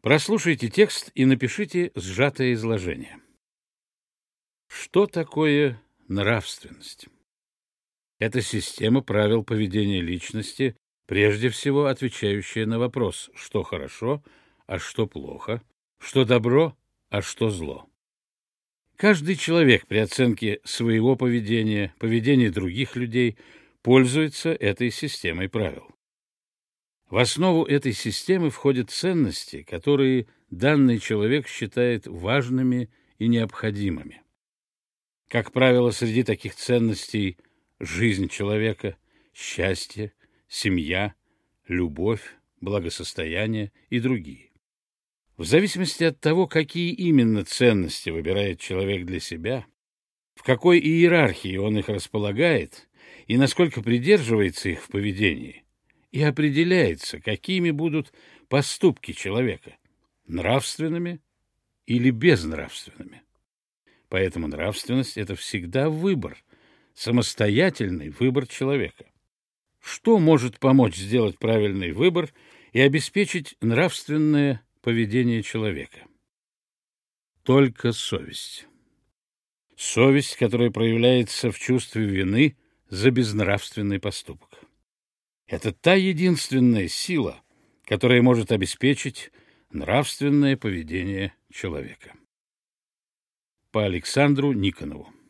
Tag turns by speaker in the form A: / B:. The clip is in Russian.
A: Прослушайте текст и напишите сжатое изложение. Что такое нравственность? Это система правил поведения личности, прежде всего отвечающая на вопрос, что хорошо, а что плохо, что добро, а что зло. Каждый человек при оценке своего поведения, поведения других людей, пользуется этой системой правил. В основу этой системы входят ценности, которые данный человек считает важными и необходимыми. Как правило, среди таких ценностей жизнь человека, счастье, семья, любовь, благосостояние и другие. В зависимости от того, какие именно ценности выбирает человек для себя, в какой иерархии он их располагает и насколько придерживается их в поведении, и определяется, какими будут поступки человека – нравственными или безнравственными. Поэтому нравственность – это всегда выбор, самостоятельный выбор человека. Что может помочь сделать правильный выбор и обеспечить нравственное поведение человека? Только совесть. Совесть, которая проявляется в чувстве вины за безнравственный поступок. Это та единственная сила, которая может обеспечить нравственное поведение человека. По Александру Никонову.